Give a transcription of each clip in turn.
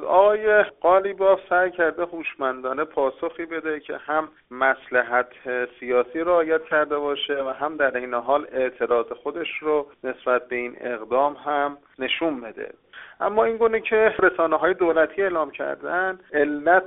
آقای قالیباف سعی کرده هوشمندانه پاسخی بده که هم مصلحت سیاسی رعایت کرده باشه و هم در این حال اعتراض خودش رو نسبت به این اقدام هم نشون بده. اما این گونه که رسانه‌های دولتی اعلام کردن، علت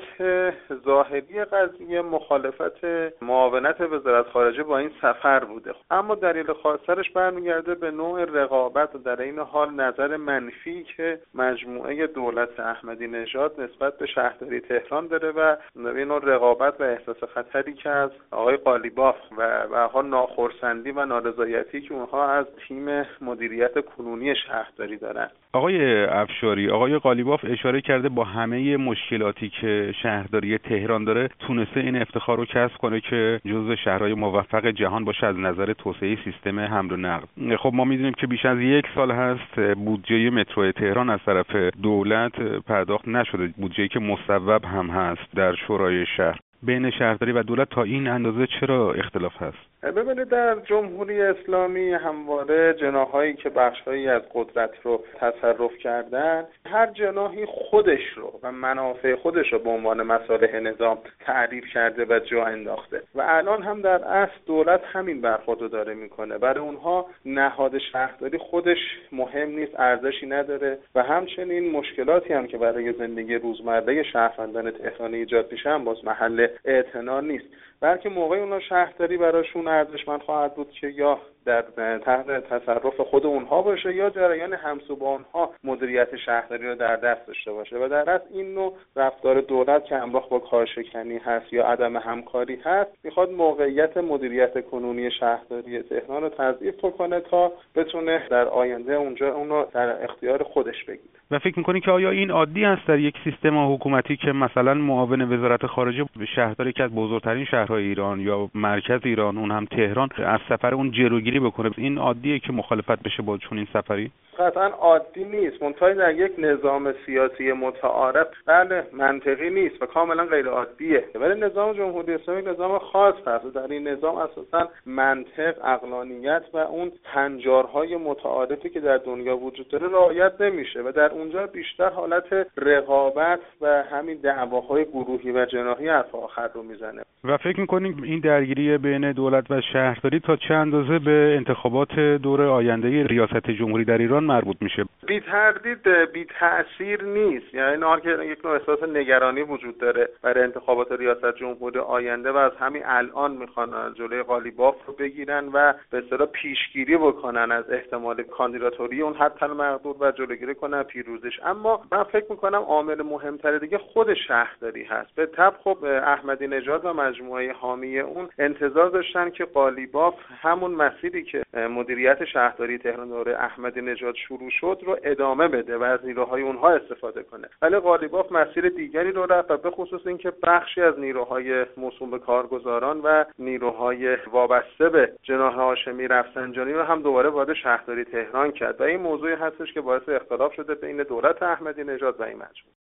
ظاهری قضیه مخالفت معاونت وزارت خارجه با این سفر بوده، اما دلیل خاصش برمیگرده به نوع رقابت و در این حال نظر منفی که مجموعه دولت احمدی نژاد نسبت به شهرداری تهران داره و این نوع رقابت و احساس خطری که از آقای قالیباف و به حال ناخرسندی و نارضایتی که اونها از تیم مدیریت کنونی شهرداری دارن. آقای افشاری، آقای قالیباف اشاره کرده با همه مشکلاتی که شهرداری تهران داره تونسته این افتخار رو کسب کنه که جزو شهرهای موفق جهان باشه از نظر توسعه سیستم حمل و نقل. خب ما میدونیم که بیش از 1 سال هست بودجه مترو تهران از طرف دولت پرداخت نشده، بودجه‌ای که مصوب هم هست در شورای شهر. بین شهرداری و دولت تا این اندازه چرا اختلاف هست؟ ببینید، در جمهوری اسلامی همواره جناحایی که بخشهایی از قدرت رو تصرف کردن، هر جناحی خودش رو و منافع خودش رو به عنوان مصالح نظام تعریف کرده و جا انداخته و الان هم در اصل دولت همین برخورد رو داره میکنه. برای اونها نهاد شهرداری خودش مهم نیست، ارزشی نداره و همچنین مشکلاتی هم که برای زندگی روزمره شهروندان تهرانی ایجاد میشه هم باز محل اعتنا نیست، بلکه موقع اونها شهرداری براشون ارزشمند خواهد بود که یا در تحت تصرف خود اونها باشه یا جریان همسو با اونها مدیریت شهرداری رو در دست داشته باشه و در اصل این نوع رفتار دولت که همراه با کارشکنی هست یا عدم همکاری هست میخواد موقعیت مدیریت کنونی شهرداری تهران رو تضعیف کنه تا بتونه در آینده اونجا اونو در اختیار خودش بگیره. و فکر می‌کنی که آیا این عادی است در یک سیستم حکومتی که مثلا معاون وزارت خارجه شهرداری که از بزرگترین شهرهای ایران یا مرکز ایران اون هم تهران از سفر اون جلوگیری بکنه؟ این عادیه که مخالفت بشه با چنین سفری؟ قطعا عادی نیست، منتها در یک نظام سیاسی متعارف بله منطقی نیست و کاملا غیر عادیه. ولی نظام جمهوری اسلامی نظام خاص هست و در این نظام اساسا منطق، عقلانیت و اون هنجارهای متعارفی که در دنیا وجود داره رعایت نمیشه و در اونجا بیشتر حالت رقابت و همین دعواهای گروهی و جناحی حرف آخر رو میزنه. و فکر می‌کنید این درگیری بین دولت و شهرداری تا چه اندازه به انتخابات دور آینده ریاست جمهوری در ایران مربوط میشه؟ بی تردید بی تأثیر نیست، یعنی نه که یک نوع احساس نگرانی وجود داره برای انتخابات ریاست جمهوری آینده و از همین الان میخوان جلوی قالیباف رو بگیرن و به اصطلاح پیشگیری بکنن از احتمال کاندیداتوری اون حتی المقدور و جلوگیری کنن پیروزیش. اما من فکر میکنم عامل مهمتر دیگه خود شهرداری هست. به طب خب احمدی نژاد و مجموعه حامی اون انتظار داشتن که قالیباف همون مسیری که مدیریت شهرداری تهران دوره احمدی نژاد شروع شد رو ادامه بده و از نیروهای اونها استفاده کنه، ولی قالیباف مسیر دیگری رو رفت و به خصوص اینکه بخشی از نیروهای موسوم به کارگزاران و نیروهای وابسته به جناح هاشمی رفسنجانی رو هم دوباره وارد شهرداری تهران کرد و این موضوعی هستش که باعث اختلاف شده بین دولت احمدی نژاد و این مجموعه.